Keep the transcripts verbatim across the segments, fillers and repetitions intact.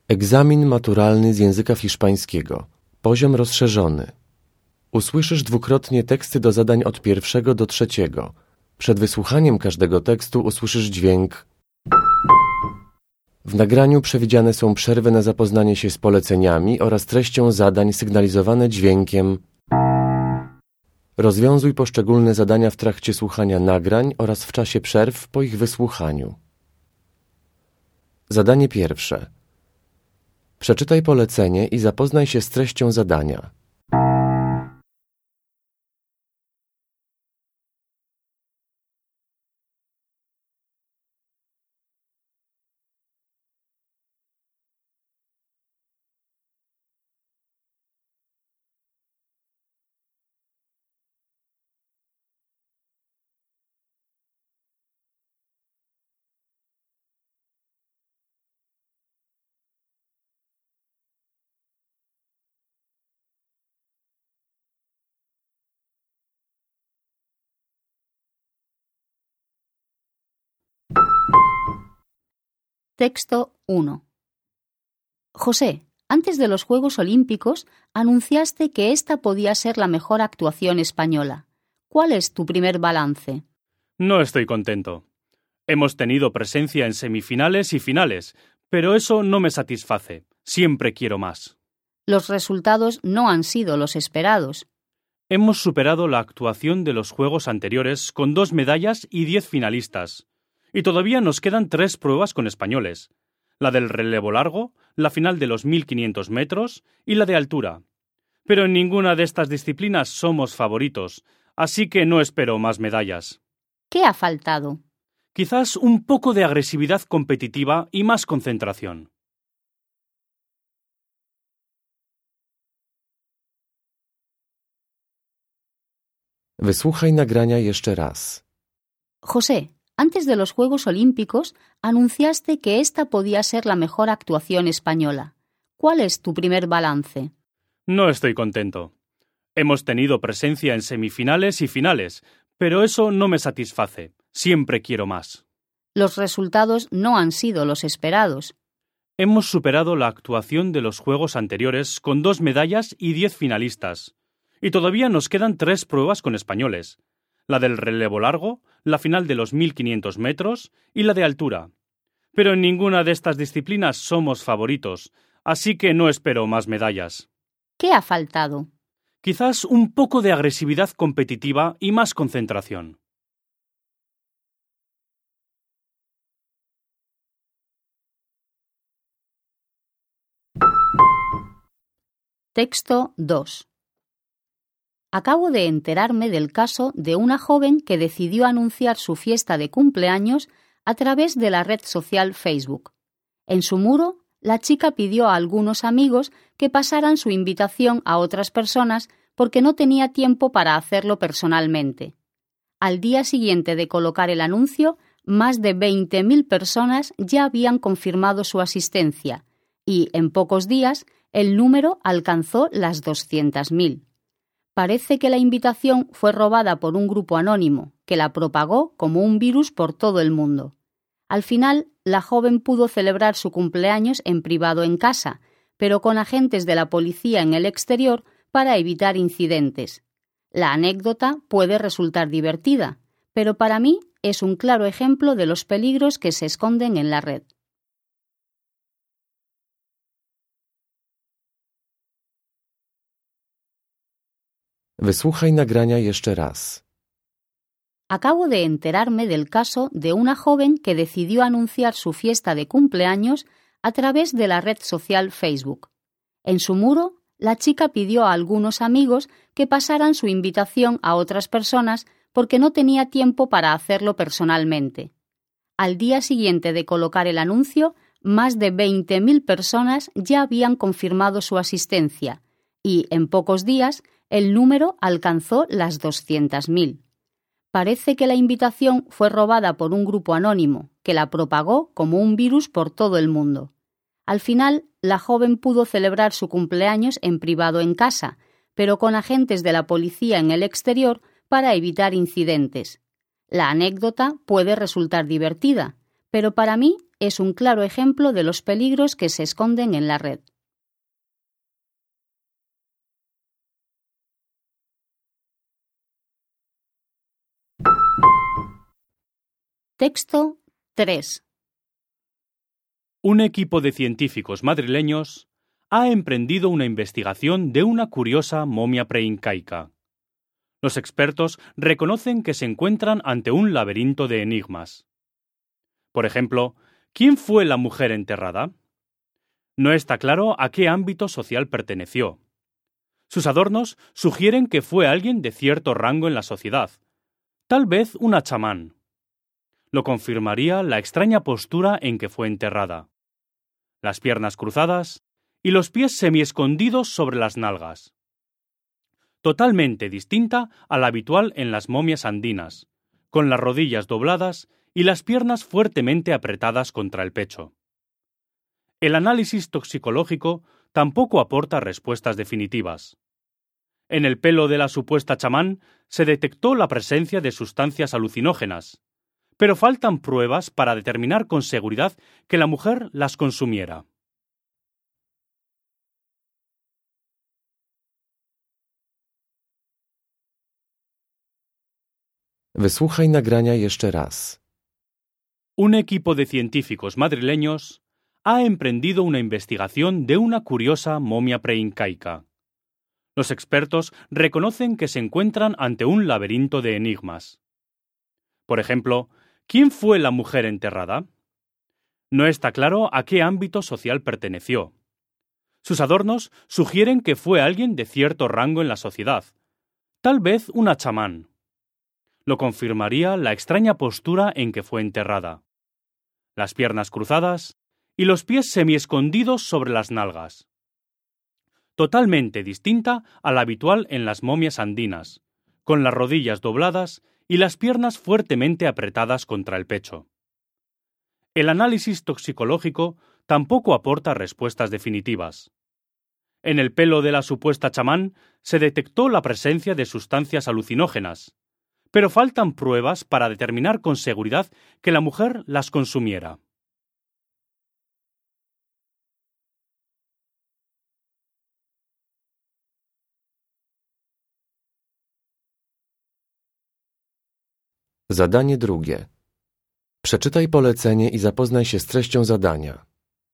Egzamin maturalny z języka hiszpańskiego. Poziom rozszerzony. Usłyszysz dwukrotnie teksty do zadań od pierwszego do trzeciego. Przed wysłuchaniem każdego tekstu usłyszysz dźwięk. W nagraniu przewidziane są przerwy na zapoznanie się z poleceniami oraz treścią zadań sygnalizowane dźwiękiem. Rozwiązuj poszczególne zadania w trakcie słuchania nagrań oraz w czasie przerw po ich wysłuchaniu. Zadanie pierwsze. Przeczytaj polecenie i zapoznaj się z treścią zadania. Texto uno. José, antes de los Juegos Olímpicos anunciaste que esta podía ser la mejor actuación española. ¿Cuál es tu primer balance? No estoy contento. Hemos tenido presencia en semifinales y finales, pero eso no me satisface. Siempre quiero más. Los resultados no han sido los esperados. Hemos superado la actuación de los Juegos anteriores con dos medallas y diez finalistas. Y todavía nos quedan tres pruebas con españoles. La del relevo largo, la final de los mil quinientos metros y la de altura. Pero en ninguna de estas disciplinas somos favoritos, así que no espero más medallas. ¿Qué ha faltado? Quizás un poco de agresividad competitiva y más concentración. Wysłuchaj nagrania jeszcze raz. José, antes de los Juegos Olímpicos anunciaste que esta podía ser la mejor actuación española. ¿Cuál es tu primer balance? No estoy contento. Hemos tenido presencia en semifinales y finales, pero eso no me satisface. Siempre quiero más. Los resultados no han sido los esperados. Hemos superado la actuación de los Juegos anteriores con dos medallas y diez finalistas. Y todavía nos quedan tres pruebas con españoles. La del relevo largo, la final de los mil quinientos metros y la de altura. Pero en ninguna de estas disciplinas somos favoritos, así que no espero más medallas. ¿Qué ha faltado? Quizás un poco de agresividad competitiva y más concentración. Texto dos. Acabo de enterarme del caso de una joven que decidió anunciar su fiesta de cumpleaños a través de la red social Facebook. En su muro, la chica pidió a algunos amigos que pasaran su invitación a otras personas porque no tenía tiempo para hacerlo personalmente. Al día siguiente de colocar el anuncio, más de veinte mil personas ya habían confirmado su asistencia y, en pocos días, el número alcanzó las doscientas mil. Parece que la invitación fue robada por un grupo anónimo, que la propagó como un virus por todo el mundo. Al final, la joven pudo celebrar su cumpleaños en privado en casa, pero con agentes de la policía en el exterior para evitar incidentes. La anécdota puede resultar divertida, pero para mí es un claro ejemplo de los peligros que se esconden en la red. Wysłuchaj nagrania jeszcze raz. Acabo de enterarme del caso de una joven que decidió anunciar su fiesta de cumpleaños a través de la red social Facebook. En su muro, la chica pidió a algunos amigos que pasaran su invitación a otras personas porque no tenía tiempo para hacerlo personalmente. Al día siguiente de colocar el anuncio, más de veinte mil personas ya habían confirmado su asistencia y, en pocos días, el número alcanzó las doscientas mil. Parece que la invitación fue robada por un grupo anónimo, que la propagó como un virus por todo el mundo. Al final, la joven pudo celebrar su cumpleaños en privado en casa, pero con agentes de la policía en el exterior para evitar incidentes. La anécdota puede resultar divertida, pero para mí es un claro ejemplo de los peligros que se esconden en la red. Texto tres. Un equipo de científicos madrileños ha emprendido una investigación de una curiosa momia preincaica. Los expertos reconocen que se encuentran ante un laberinto de enigmas. Por ejemplo, ¿quién fue la mujer enterrada? No está claro a qué ámbito social perteneció. Sus adornos sugieren que fue alguien de cierto rango en la sociedad, tal vez una chamán. Lo confirmaría la extraña postura en que fue enterrada. Las piernas cruzadas y los pies semiescondidos sobre las nalgas. Totalmente distinta a la habitual en las momias andinas, con las rodillas dobladas y las piernas fuertemente apretadas contra el pecho. El análisis toxicológico tampoco aporta respuestas definitivas. En el pelo de la supuesta chamán se detectó la presencia de sustancias alucinógenas, pero faltan pruebas para determinar con seguridad que la mujer las consumiera. Wysłuchaj nagrania jeszcze raz. Un equipo de científicos madrileños ha emprendido una investigación de una curiosa momia preincaica. Los expertos reconocen que se encuentran ante un laberinto de enigmas. Por ejemplo, ¿quién fue la mujer enterrada? No está claro a qué ámbito social perteneció. Sus adornos sugieren que fue alguien de cierto rango en la sociedad, tal vez una chamán. Lo confirmaría la extraña postura en que fue enterrada. Las piernas cruzadas y los pies semiescondidos sobre las nalgas. Totalmente distinta a la habitual en las momias andinas, con las rodillas dobladas y las piernas fuertemente apretadas contra el pecho. El análisis toxicológico tampoco aporta respuestas definitivas. En el pelo de la supuesta chamán se detectó la presencia de sustancias alucinógenas, pero faltan pruebas para determinar con seguridad que la mujer las consumiera. Zadanie drugie. Przeczytaj polecenie i zapoznaj się z treścią zadania.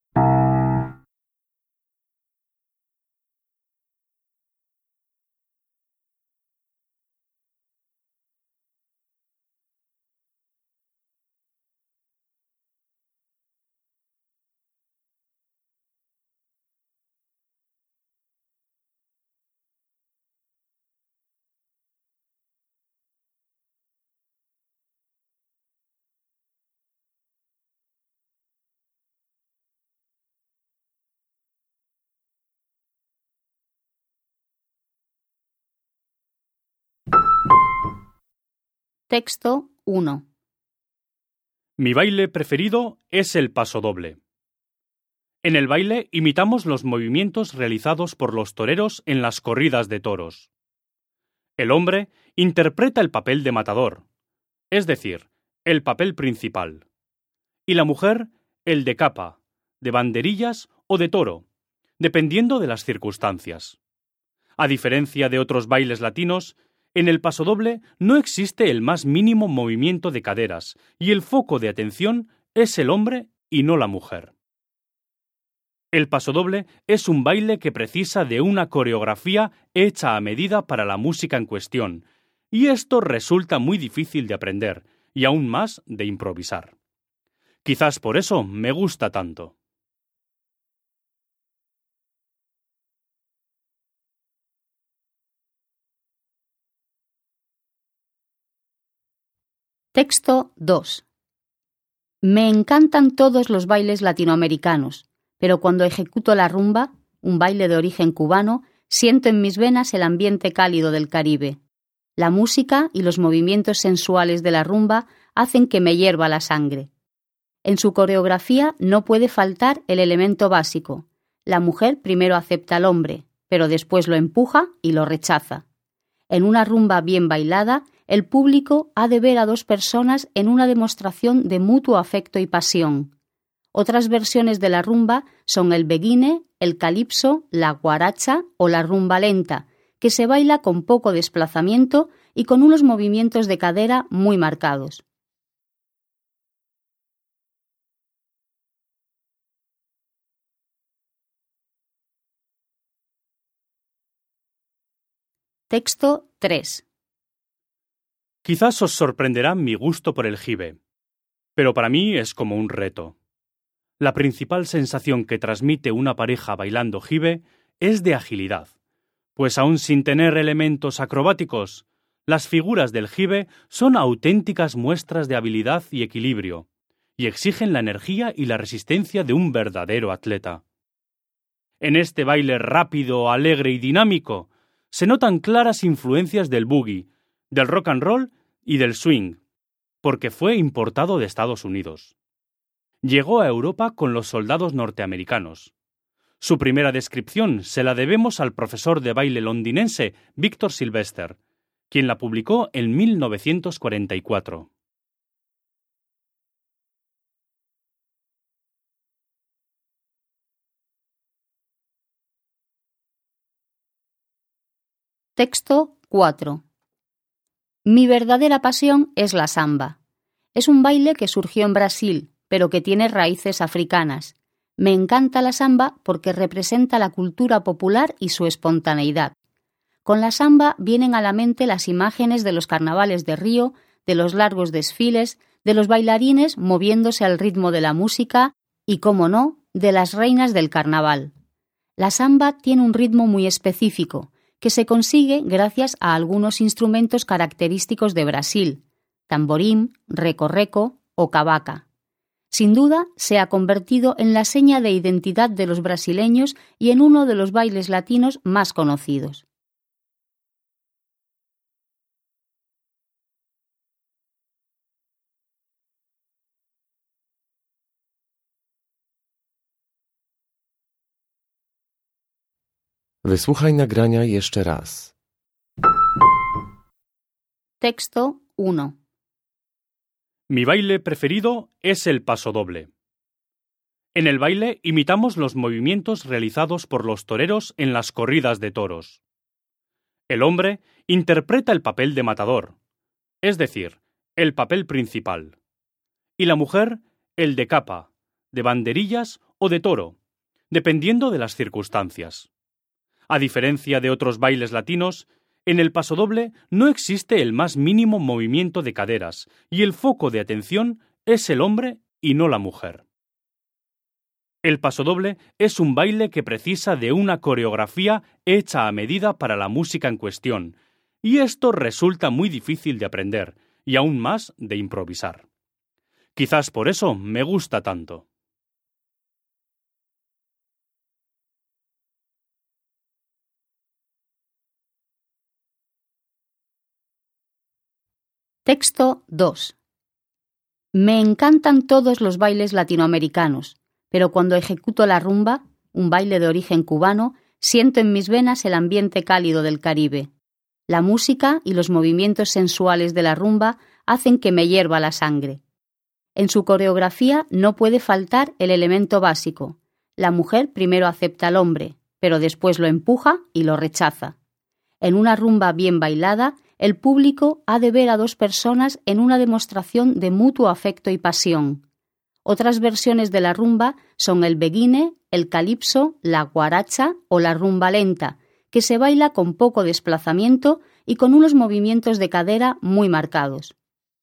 Texto uno. Mi baile preferido es el pasodoble. En el baile imitamos los movimientos realizados por los toreros en las corridas de toros. El hombre interpreta el papel de matador, es decir, el papel principal, y la mujer el de capa, de banderillas o de toro, dependiendo de las circunstancias. A diferencia de otros bailes latinos, en el pasodoble no existe el más mínimo movimiento de caderas y el foco de atención es el hombre y no la mujer. El pasodoble es un baile que precisa de una coreografía hecha a medida para la música en cuestión, y esto resulta muy difícil de aprender y aún más de improvisar. Quizás por eso me gusta tanto. Texto dos. Me encantan todos los bailes latinoamericanos, pero cuando ejecuto la rumba, un baile de origen cubano, siento en mis venas el ambiente cálido del Caribe. La música y los movimientos sensuales de la rumba hacen que me hierva la sangre. En su coreografía no puede faltar el elemento básico. La mujer primero acepta al hombre, pero después lo empuja y lo rechaza. En una rumba bien bailada, el público ha de ver a dos personas en una demostración de mutuo afecto y pasión. Otras versiones de la rumba son el beguine, el calipso, la guaracha o la rumba lenta, que se baila con poco desplazamiento y con unos movimientos de cadera muy marcados. Texto tres. Quizás os sorprenderá mi gusto por el jibe, pero para mí es como un reto. La principal sensación que transmite una pareja bailando jibe es de agilidad, pues aun sin tener elementos acrobáticos, las figuras del jibe son auténticas muestras de habilidad y equilibrio, y exigen la energía y la resistencia de un verdadero atleta. En este baile rápido, alegre y dinámico, se notan claras influencias del boogie, del rock and roll y del swing, porque fue importado de Estados Unidos. Llegó a Europa con los soldados norteamericanos. Su primera descripción se la debemos al profesor de baile londinense Victor Sylvester, quien la publicó en mil novecientos cuarenta y cuatro. Texto cuatro. Mi verdadera pasión es la samba. Es un baile que surgió en Brasil, pero que tiene raíces africanas. Me encanta la samba porque representa la cultura popular y su espontaneidad. Con la samba vienen a la mente las imágenes de los carnavales de Río, de los largos desfiles, de los bailarines moviéndose al ritmo de la música y, cómo no, de las reinas del carnaval. La samba tiene un ritmo muy específico, que se consigue gracias a algunos instrumentos característicos de Brasil: tamborín, reco-reco o cavaca. Sin duda, se ha convertido en la seña de identidad de los brasileños y en uno de los bailes latinos más conocidos. Wysłuchaj nagrania jeszcze raz. Texto uno. Mi baile preferido es el pasodoble. En el baile imitamos los movimientos realizados por los toreros en las corridas de toros. El hombre interpreta el papel de matador, es decir, el papel principal, y la mujer el de capa, de banderillas o de toro, dependiendo de las circunstancias. A diferencia de otros bailes latinos, en el pasodoble no existe el más mínimo movimiento de caderas y el foco de atención es el hombre y no la mujer. El pasodoble es un baile que precisa de una coreografía hecha a medida para la música en cuestión, y esto resulta muy difícil de aprender y aún más de improvisar. Quizás por eso me gusta tanto. Texto dos. Me encantan todos los bailes latinoamericanos, pero cuando ejecuto la rumba, un baile de origen cubano, siento en mis venas el ambiente cálido del Caribe. La música y los movimientos sensuales de la rumba hacen que me hierva la sangre. En su coreografía no puede faltar el elemento básico. La mujer primero acepta al hombre, pero después lo empuja y lo rechaza. En una rumba bien bailada, el público ha de ver a dos personas en una demostración de mutuo afecto y pasión. Otras versiones de la rumba son el beguine, el calipso, la guaracha o la rumba lenta, que se baila con poco desplazamiento y con unos movimientos de cadera muy marcados.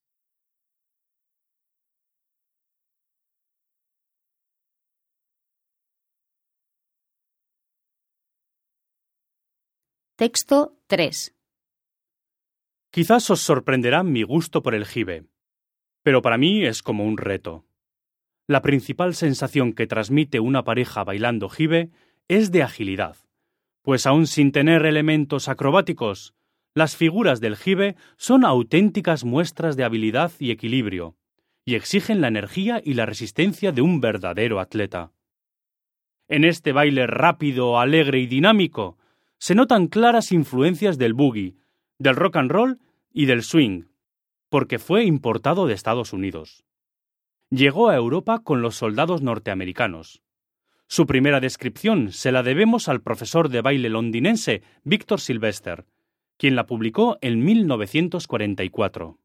Texto tres. Quizás os sorprenderá mi gusto por el jibe, pero para mí es como un reto. La principal sensación que transmite una pareja bailando jibe es de agilidad, pues aun sin tener elementos acrobáticos, las figuras del jibe son auténticas muestras de habilidad y equilibrio, y exigen la energía y la resistencia de un verdadero atleta. En este baile rápido, alegre y dinámico, se notan claras influencias del boogie, del rock and roll y del swing, porque fue importado de Estados Unidos. llegó a Europa con los soldados norteamericanos. Su primera descripción se la debemos al profesor de baile londinense Victor Sylvester, quien la publicó en mil novecientos cuarenta y cuatro.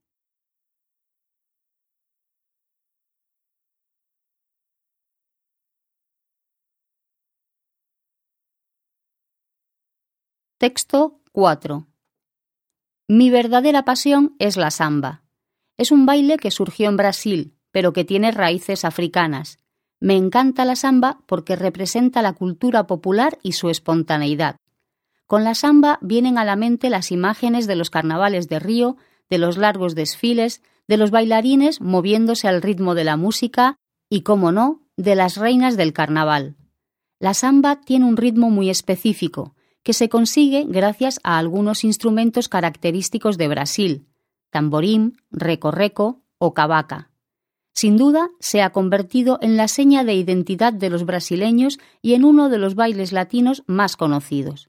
Texto cuatro. Mi verdadera pasión es la samba. Es un baile que surgió en Brasil, pero que tiene raíces africanas. Me encanta la samba porque representa la cultura popular y su espontaneidad. Con la samba vienen a la mente las imágenes de los carnavales de Río, de los largos desfiles, de los bailarines moviéndose al ritmo de la música y, cómo no, de las reinas del carnaval. La samba tiene un ritmo muy específico, que se consigue gracias a algunos instrumentos característicos de Brasil: tamborín, reco-reco o cavaca. Sin duda, se ha convertido en la seña de identidad de los brasileños y en uno de los bailes latinos más conocidos.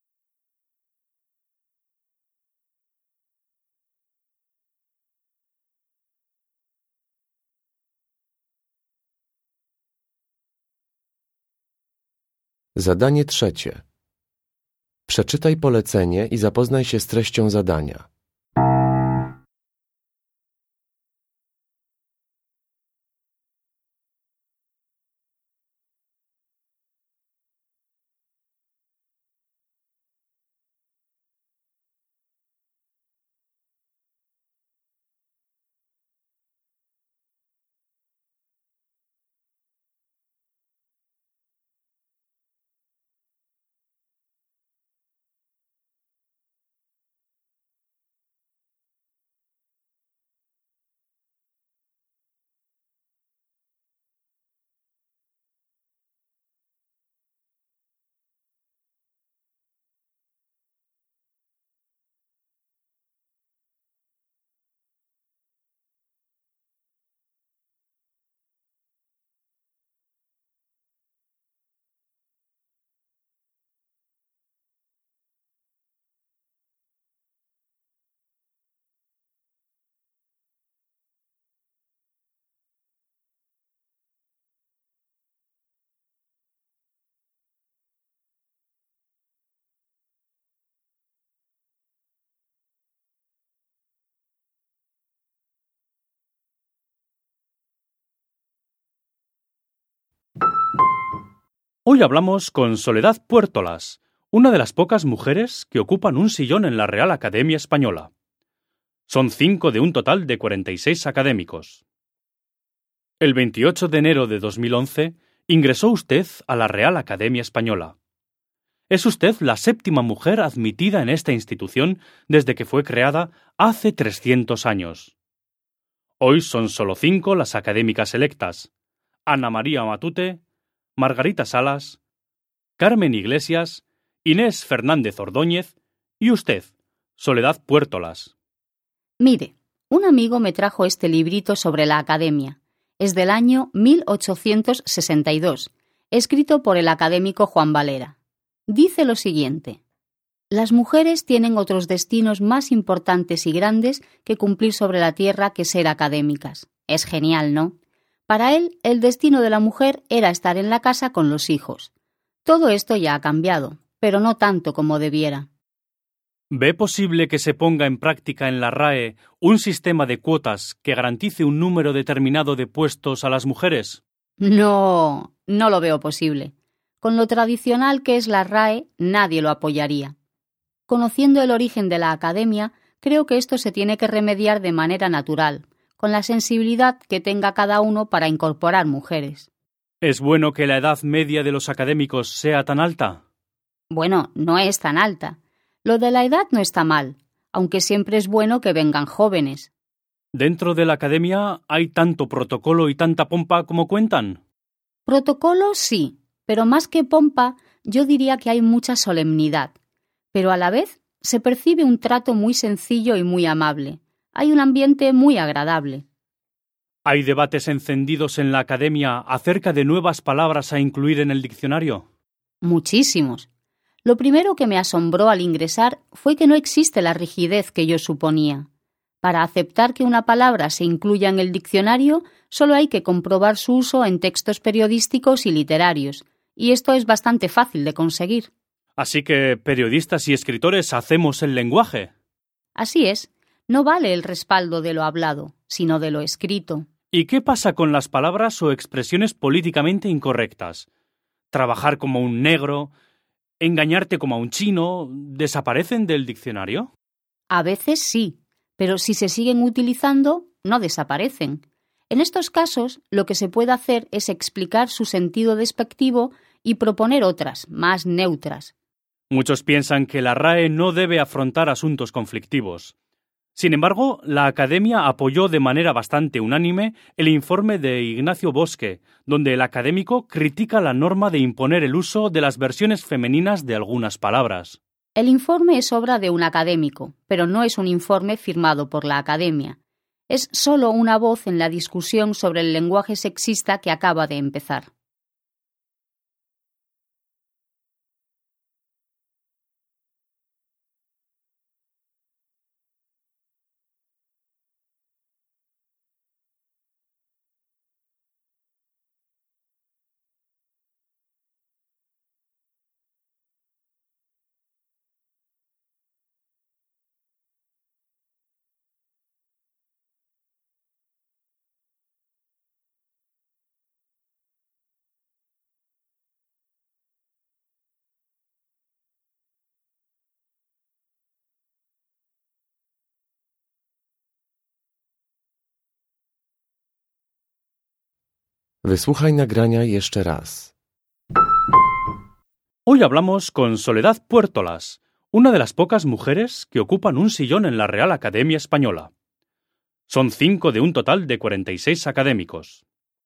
Zadanie trzecie. Przeczytaj polecenie i zapoznaj się z treścią zadania. Hoy hablamos con Soledad Puertolas, una de las pocas mujeres que ocupan un sillón en la Real Academia Española. Son cinco de un total de cuarenta y seis académicos. El veintiocho de enero de dos mil once ingresó usted a la Real Academia Española. Es usted la séptima mujer admitida en esta institución desde que fue creada hace trescientos años. Hoy son solo cinco las académicas electas: Ana María Matute, Margarita Salas, Carmen Iglesias, Inés Fernández Ordóñez y usted, Soledad Puertolas. Mire, un amigo me trajo este librito sobre la Academia. Es del año mil ochocientos sesenta y dos, escrito por el académico Juan Valera. Dice lo siguiente: las mujeres tienen otros destinos más importantes y grandes que cumplir sobre la tierra que ser académicas. Es genial, ¿no? Para él, el destino de la mujer era estar en la casa con los hijos. Todo esto ya ha cambiado, pero no tanto como debiera. ¿Ve posible que se ponga en práctica en la R A E un sistema de cuotas que garantice un número determinado de puestos a las mujeres? No, no lo veo posible. Con lo tradicional que es la R A E, nadie lo apoyaría. Conociendo el origen de la Academia, creo que esto se tiene que remediar de manera natural, con la sensibilidad que tenga cada uno para incorporar mujeres. ¿Es bueno que la edad media de los académicos sea tan alta? Bueno, no es tan alta. Lo de la edad no está mal, aunque siempre es bueno que vengan jóvenes. ¿Dentro de la academia hay tanto protocolo y tanta pompa como cuentan? Protocolo sí, pero más que pompa, yo diría que hay mucha solemnidad. Pero a la vez se percibe un trato muy sencillo y muy amable. Hay un ambiente muy agradable. ¿Hay debates encendidos en la academia acerca de nuevas palabras a incluir en el diccionario? Muchísimos. Lo primero que me asombró al ingresar fue que no existe la rigidez que yo suponía. Para aceptar que una palabra se incluya en el diccionario, solo hay que comprobar su uso en textos periodísticos y literarios, y esto es bastante fácil de conseguir. Así que periodistas y escritores hacemos el lenguaje. Así es, no vale el respaldo de lo hablado, sino de lo escrito. ¿Y qué pasa con las palabras o expresiones políticamente incorrectas? Trabajar como un negro, engañarte como a un chino, ¿desaparecen del diccionario? A veces sí, pero si se siguen utilizando, no desaparecen. En estos casos, lo que se puede hacer es explicar su sentido despectivo y proponer otras, más neutras. Muchos piensan que la R A E no debe afrontar asuntos conflictivos. Sin embargo, la Academia apoyó de manera bastante unánime el informe de Ignacio Bosque, donde el académico critica la norma de imponer el uso de las versiones femeninas de algunas palabras. El informe es obra de un académico, pero no es un informe firmado por la Academia. Es solo una voz en la discusión sobre el lenguaje sexista que acaba de empezar. Wysłuchaj nagrania jeszcze raz. Hoy hablamos con Soledad Puertolas, una de las pocas mujeres que ocupan un sillón en la Real Academia Española. Son cinco de un total de cuarenta y seis académicos.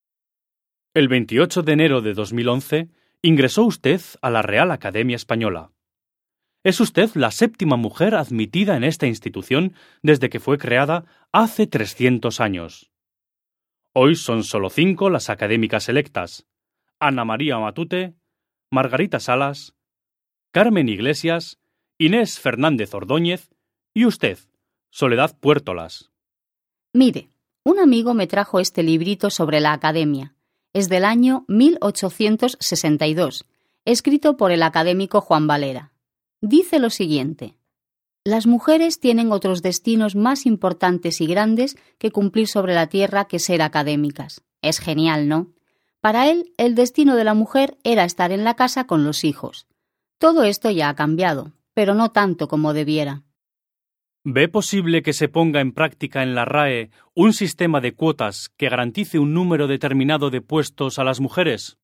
El veintiocho de enero de dos mil once ingresó usted a la Real Academia Española. Es usted la séptima mujer admitida en esta institución desde que fue creada hace trescientos años. Hoy son solo cinco las académicas electas: Ana María Matute, Margarita Salas, Carmen Iglesias, Inés Fernández Ordóñez y usted, Soledad Puertolas. Mire, un amigo me trajo este librito sobre la Academia. Es del año mil ochocientos sesenta y dos, escrito por el académico Juan Valera. Dice lo siguiente: las mujeres tienen otros destinos más importantes y grandes que cumplir sobre la tierra que ser académicas. Es genial, ¿no? Para él, el destino de la mujer era estar en la casa con los hijos. Todo esto ya ha cambiado, pero no tanto como debiera. ¿Ve posible que se ponga en práctica en la R A E un sistema de cuotas que garantice un número determinado de puestos a las mujeres?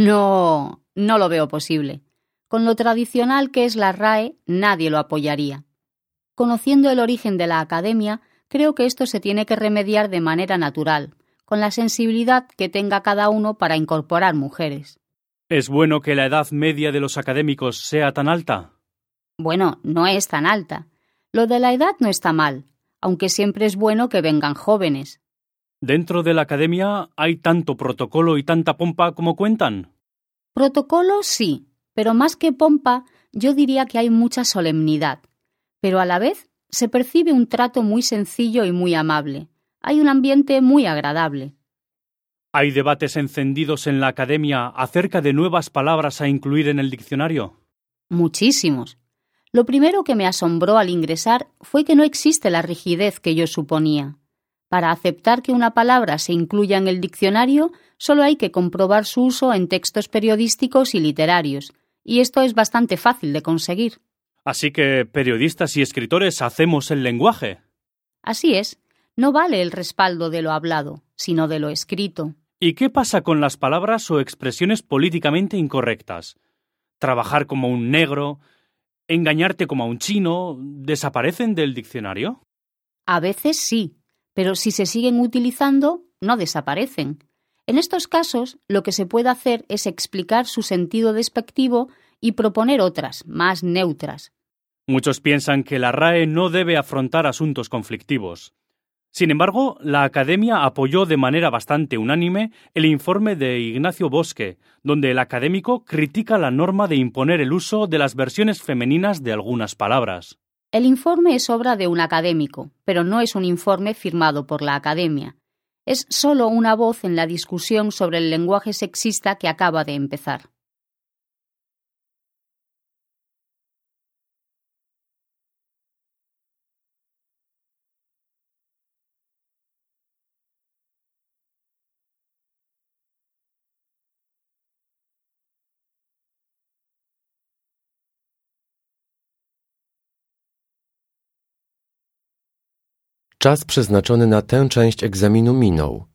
No, no lo veo posible. Con lo tradicional que es la R A E, nadie lo apoyaría. Conociendo el origen de la Academia, creo que esto se tiene que remediar de manera natural, con la sensibilidad que tenga cada uno para incorporar mujeres. ¿Es bueno que la edad media de los académicos sea tan alta? Bueno, no es tan alta. Lo de la edad no está mal, aunque siempre es bueno que vengan jóvenes. ¿Dentro de la Academia hay tanto protocolo y tanta pompa como cuentan? Protocolo sí, pero más que pompa, yo diría que hay mucha solemnidad. Pero a la vez se percibe un trato muy sencillo y muy amable. Hay un ambiente muy agradable. ¿Hay debates encendidos en la Academia acerca de nuevas palabras a incluir en el diccionario? Muchísimos. Lo primero que me asombró al ingresar fue que no existe la rigidez que yo suponía. Para aceptar que una palabra se incluya en el diccionario, solo hay que comprobar su uso en textos periodísticos y literarios, y esto es bastante fácil de conseguir. Así que periodistas y escritores hacemos el lenguaje. Así es. No vale el respaldo de lo hablado, sino de lo escrito. ¿Y qué pasa con las palabras o expresiones políticamente incorrectas? Trabajar como un negro, engañarte como a un chino, ¿desaparecen del diccionario? A veces sí, pero si se siguen utilizando, no desaparecen. En estos casos, lo que se puede hacer es explicar su sentido despectivo y proponer otras, más neutras. Muchos piensan que la R A E no debe afrontar asuntos conflictivos. Sin embargo, la Academia apoyó de manera bastante unánime el informe de Ignacio Bosque, donde el académico critica la norma de imponer el uso de las versiones femeninas de algunas palabras. El informe es obra de un académico, pero no es un informe firmado por la Academia. Es solo una voz en la discusión sobre el lenguaje sexista que acaba de empezar. Czas przeznaczony na tę część egzaminu minął.